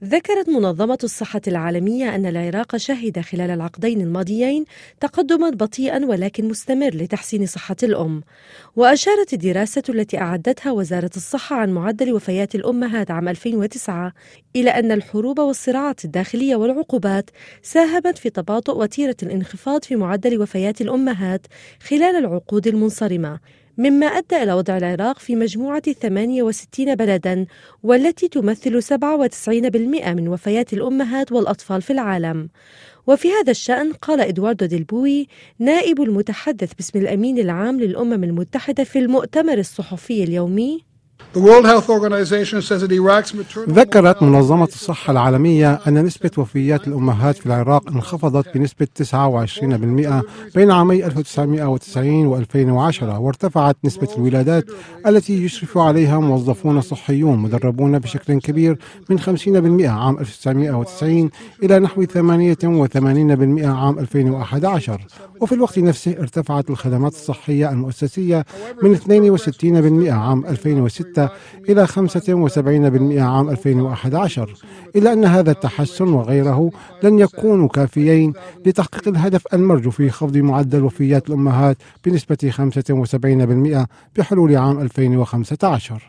ذكرت منظمة الصحة العالمية أن العراق شهد خلال العقدين الماضيين تقدماً بطيئاً ولكن مستمر لتحسين صحة الأم. وأشارت الدراسة التي أعدتها وزارة الصحة عن معدل وفيات الأمهات عام 2009 إلى أن الحروب والصراعات الداخلية والعقوبات ساهمت في تباطؤ وتيرة الانخفاض في معدل وفيات الأمهات خلال العقود المنصرمة، مما أدى إلى وضع العراق في مجموعة 68 بلداً، والتي تمثل 97% من وفيات الأمهات والأطفال في العالم. وفي هذا الشأن قال إدواردو ديلبوي نائب المتحدث باسم الأمين العام للأمم المتحدة في المؤتمر الصحفي اليومي: ذكرت منظمة الصحة العالمية أن نسبة وفيات الأمهات في العراق انخفضت بنسبة 29% بين عامي 1990 و2010، وارتفعت نسبة الولادات التي يشرف عليها موظفون صحيون مدربون بشكل كبير من 50% عام 1990 إلى نحو 88% عام 2011. وفي الوقت نفسه ارتفعت الخدمات الصحية المؤسسية من 62% عام 2006 إلى 75% عام 2011، إلا أن هذا التحسن وغيره لن يكونوا كافيين لتحقيق الهدف المرجو في خفض معدل وفيات الأمهات بنسبة 75% بحلول عام 2015.